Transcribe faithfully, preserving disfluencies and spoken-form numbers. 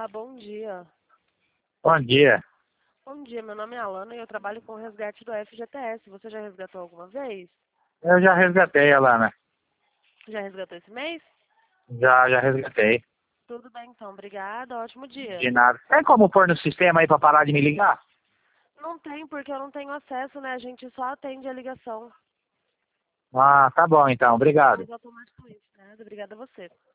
bom dia. Bom dia. Bom dia, meu nome é Alana e eu trabalho com o resgate do F G T S. Você já resgatou alguma vez? Eu já resgatei, Alana. Já resgatou esse mês? Já, já resgatei. Tudo bem, então. Obrigada. Ótimo dia. De nada. Tem como pôr no sistema aí pra parar de me ligar? Não tem, porque eu não tenho acesso, né? A gente só atende a ligação. Ah, tá bom então. Obrigado. Mas automático isso, né? Obrigada a você.